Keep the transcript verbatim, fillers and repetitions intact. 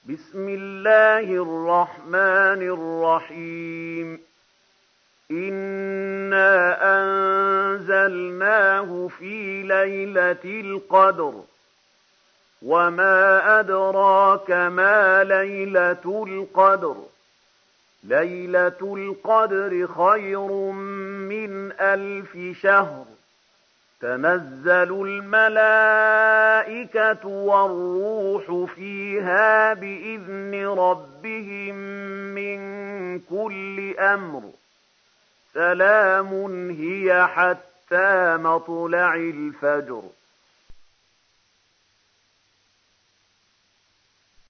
بسم الله الرحمن الرحيم إنا أنزلناه في ليلة القدر وما أدراك ما ليلة القدر ليلة القدر خير من ألف شهر تنزل الملائكة والروح فيها بإذن ربهم من كل أمر سلام هي حتى مطلع الفجر